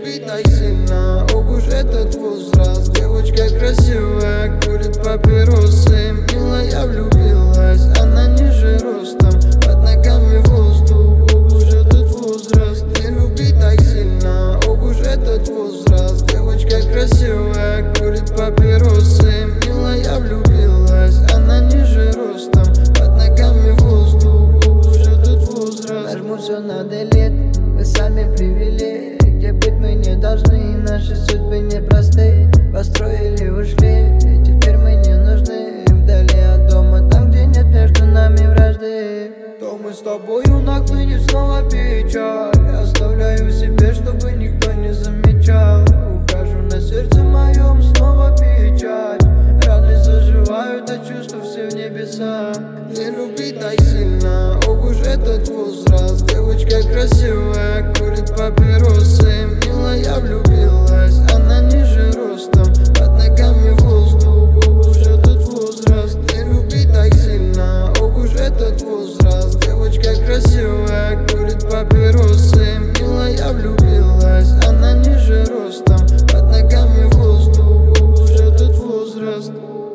любить так сильно, ох уж этот возраст. Девочка красивая, курит папиросы. Милая влюбилась, она ниже ростом, под ногами воздух, ох уж этот возраст. Не любить так сильно, ох уж этот возраст. Девочка красивая, курит папиросы. Милая влюбилась, она ниже ростом, под ногами воздух, ох уж этот возраст. Нажму все на делет, вы сами привели. Где быть мы не должны, наши судьбы непросты. Построили, ушли, теперь мы не нужны. Вдали от дома, там где нет между нами вражды. То мы с тобою нахлынет снова печаль. Оставляю себе, чтобы никто не замечал. Ухожу, на сердце моем снова печаль. Раны заживают, а чувства все в небеса. Не любить так сильно, ох уж этот возраст. Девочка красивая, курит папиросы. Милая влюбилась, она ниже ростом, под ногами воздух, ох уж этот возраст. Не любить так сильно, ох уж этот возраст. Девочка красивая, курит папиросы. Милая влюбилась, она ниже ростом, под ногами воздух, ох уж этот возраст.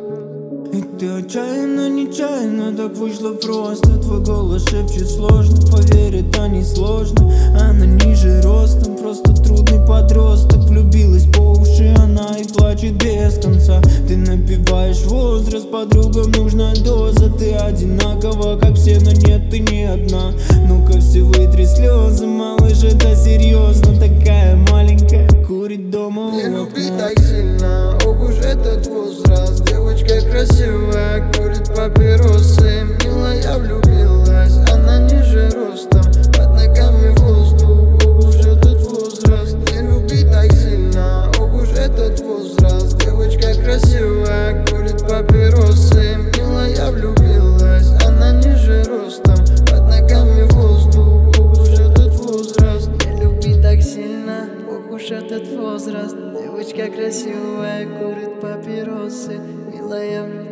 И ты отчаянно, нечаянно так вышло просто. Твой голос шепчет сложно, поверить, то не сложно. Она ниже ростом, просто трудный подросток. Влюбилась по уши она и плачет без конца. Ты напиваешь возраст, подругам нужна доза. Ты одинакова, как все, но нет, ты не одна. Ну-ка все вытри слезы, малыш, это серьезно. Такая маленькая, курит дома у Не окна. любить так сильно, ох уж этот возраст. Девочка красивая, курит папиросы. Милая влюбилась, она ниже ростом, под ногами воздух, ох уж этот возраст. Не любить так сильно, ох уж этот возраст. Девочка красивая, курит папиросы. Милая влюбилась, она ниже ростом, под ногами воздух, ох уж этот возраст. Не любить так сильно, ох уж этот возраст. Девочка красивая, курит папиросы. Милая влюбилась.